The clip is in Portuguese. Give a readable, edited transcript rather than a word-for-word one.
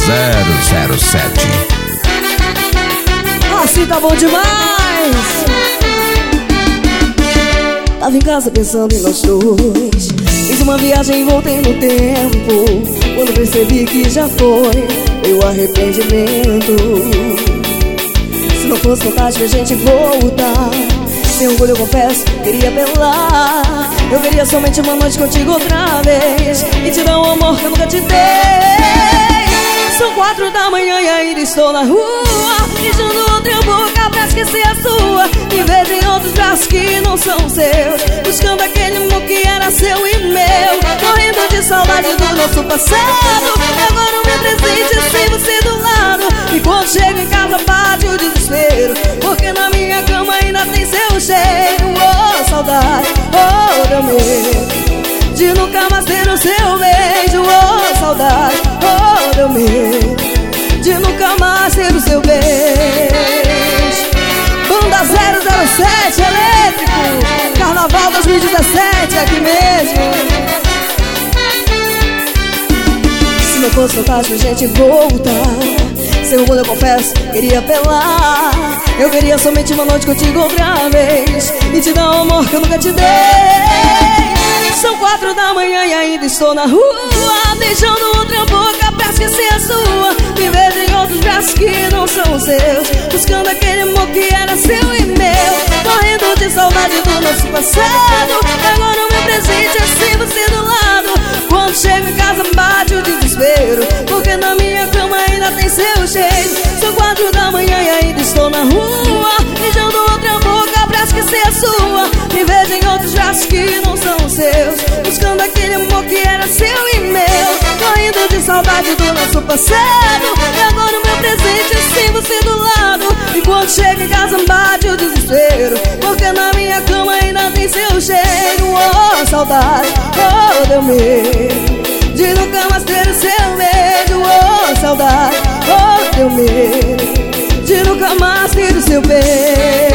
007. Assim tá bom demais. Tava em casa pensando em nós dois. Fiz uma viagem e voltei no tempo. Quando percebi que já foi, veio arrependimento. Se não fosse vontade a gente voltar, sem orgulho eu confesso, queria apelar. Eu queria somente uma noite contigo outra vez e te dar um amor que eu nunca te dei. São 4 da manhã e ainda estou na rua, beijando outra boca pra esquecer a sua. Me vejo em outros braços que não são seus, buscando aquele amor que era seu e meu. Morrendo de saudade do nosso passado. Agora o meu presente é sem você do lado. E quando chego em casa bate o desespero, porque na minha cama ainda tem seu cheiro. Oh, saudade, oh, meu medo de nunca mais ter o seu beijo. Oh, saudade, oh, meu medo de nunca mais ter o seu beijo. Banda 007 Elétrico, Carnaval 2017, aqui mesmo. Se não fosse fantástico a gente voltar, sem orgulho eu confesso, queria apelar. Eu queria somente uma noite contigo outra vez e te dar um amor que eu nunca te dei. São 4 da manhã e ainda estou na rua, beijando outra boca pra esquecer a sua. Me vejo em outros braços que não são seus, buscando aquele amor que era seu e meu. Morrendo de saudade do nosso passado. Agora o meu presente é sem você do lado. Quando chego em casa bate o desespero, porque na minha cama ainda tem seu cheiro. São 4 da manhã e ainda estou na rua, beijando outra boca pra esquecer a sua. Me vejo em outros braços que não são seus, buscando aquele amor que era seu e meu. Morrendo de saudade do nosso passado. E agora o meu presente é sem você do lado. E quando chega em casa bate o desespero, porque na minha cama ainda tem seu cheiro. Oh, saudade, oh, meu medo de nunca mais ter o seu beijo. Oh, saudade, oh, meu medo de nunca mais ter o seu beijo.